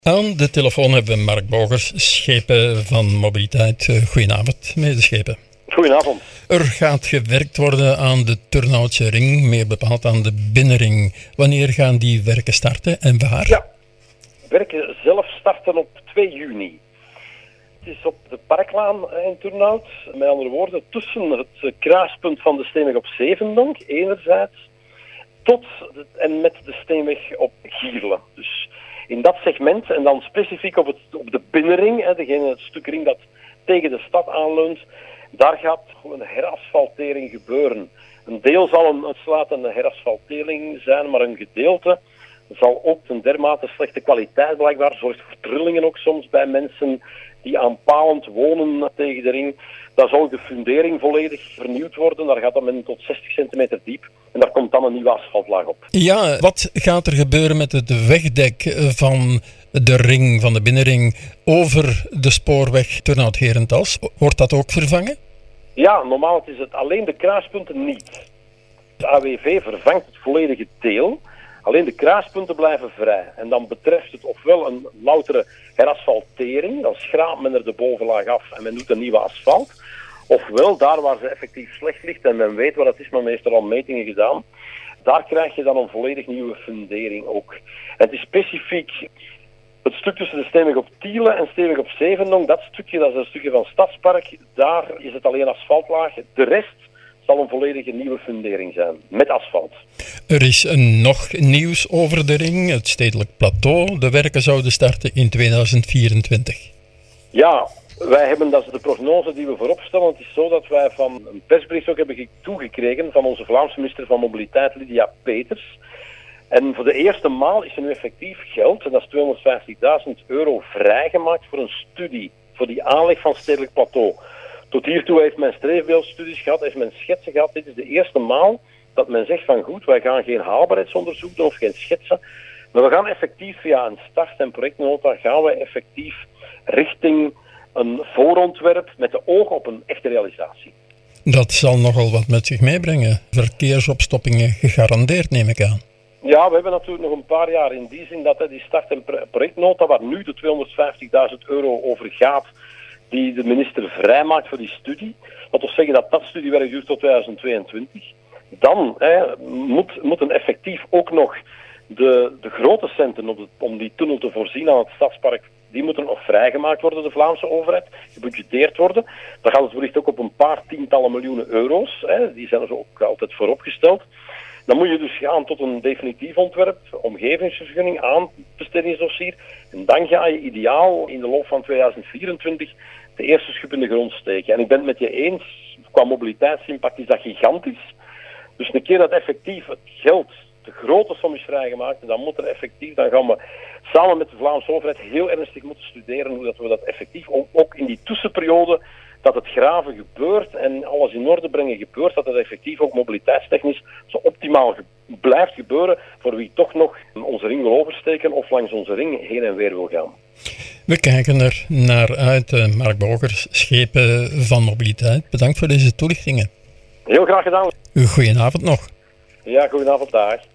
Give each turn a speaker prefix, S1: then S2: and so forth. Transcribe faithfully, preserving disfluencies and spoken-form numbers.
S1: Aan de telefoon hebben we Mark Bogers, Schepen van Mobiliteit. Goedenavond, meneer Schepen.
S2: Goedenavond.
S1: Er gaat gewerkt worden aan de Turnhoutse ring, meer bepaald aan de binnenring. Wanneer gaan die werken starten en waar?
S2: Ja, werken zelf starten op twee juni. Het is op de Parklaan in Turnhout, met andere woorden, tussen het kruispunt van de Steenweg op Zevendonk, enerzijds, tot de, en met de Steenweg op Gierle. Dus in dat segment, en dan specifiek op, het, op de binnenring, hè, degene, het stuk ring dat tegen de stad aanleunt, daar gaat een herasfaltering gebeuren. Een deel zal een uitsluitende herasfaltering zijn, maar een gedeelte zal ook een dermate slechte kwaliteit blijkbaar, zorgt voor trillingen ook soms bij mensen die aanpalend wonen tegen de ring. Daar zal de fundering volledig vernieuwd worden. Daar gaat dat men tot zestig centimeter diep. En daar komt dan een nieuwe asfaltlaag op.
S1: Ja, wat gaat er gebeuren met het wegdek van de ring, van de binnenring, over de spoorweg Turnhout-Herentals? Wordt dat ook vervangen?
S2: Ja, normaal is het alleen de kruispunten niet. De A W V vervangt het volledige deel. Alleen de kruispunten blijven vrij. En dan betreft het ofwel een loutere herasfaltering, dan schraapt men er de bovenlaag af en men doet een nieuwe asfalt. Ofwel, daar waar ze effectief slecht ligt, en men weet wat het is, maar men heeft er al metingen gedaan, daar krijg je dan een volledig nieuwe fundering ook. En het is specifiek het stuk tussen de Steenweg op Tiele en Steenweg op Zevendonk, dat stukje, dat is een stukje van Stadspark, daar is het alleen asfaltlaag. De rest zal een volledige nieuwe fundering zijn, met asfalt.
S1: Er is nog nieuws over de ring, het stedelijk plateau. De werken zouden starten in tweeduizend vierentwintig.
S2: Ja, wij hebben, dat is de prognose die we voorop stellen. Het is zo dat wij van een persbericht ook hebben toegekregen van onze Vlaamse minister van Mobiliteit, Lydia Peters. En voor de eerste maal is er nu effectief geld, en dat is tweehonderdvijftigduizend euro, vrijgemaakt voor een studie, voor die aanleg van het stedelijk plateau. Tot hiertoe heeft men streefbeeldstudies gehad, heeft men schetsen gehad. Dit is de eerste maal dat men zegt van goed, wij gaan geen haalbaarheidsonderzoek doen of geen schetsen. Maar we gaan effectief via een start- en projectnota gaan we effectief richting een voorontwerp met de oog op een echte realisatie.
S1: Dat zal nogal wat met zich meebrengen. Verkeersopstoppingen gegarandeerd, neem ik aan.
S2: Ja, we hebben natuurlijk nog een paar jaar in die zin dat hè, die start- en projectnota, waar nu de tweehonderdvijftigduizend euro over gaat, die de minister vrijmaakt voor die studie. Dat wil zeggen dat dat studiewerk duurt tot tweeduizend tweeëntwintig. Dan hè, moet, moeten effectief ook nog de, de grote centen om, om die tunnel te voorzien aan het Stadspark, die moeten nog vrijgemaakt worden, de Vlaamse overheid, gebudgeteerd worden. Daar gaat het wellicht ook op een paar tientallen miljoenen euro's. Hè, die zijn er ook altijd vooropgesteld. Dan moet je dus gaan tot een definitief ontwerp, omgevingsvergunning, aanbestedingsdossier. En dan ga je ideaal in de loop van tweeduizend vierentwintig de eerste schub in de grond steken. En ik ben het met je eens, qua mobiliteitsimpact is dat gigantisch. Dus een keer dat effectief het geld, de grote som is vrijgemaakt, dan moet er effectief, dan gaan we samen met de Vlaamse overheid heel ernstig moeten studeren hoe dat we dat effectief, ook in die tussenperiode, dat het graven gebeurt en alles in orde brengen gebeurt, dat het effectief ook mobiliteitstechnisch zo optimaal ge- blijft gebeuren voor wie toch nog onze ring wil oversteken of langs onze ring heen en weer wil gaan.
S1: We kijken er naar uit, uh, Mark Bogers, Schepen van Mobiliteit. Bedankt voor deze toelichtingen.
S2: Heel graag gedaan.
S1: Goedenavond nog.
S2: Ja, goedenavond, dag.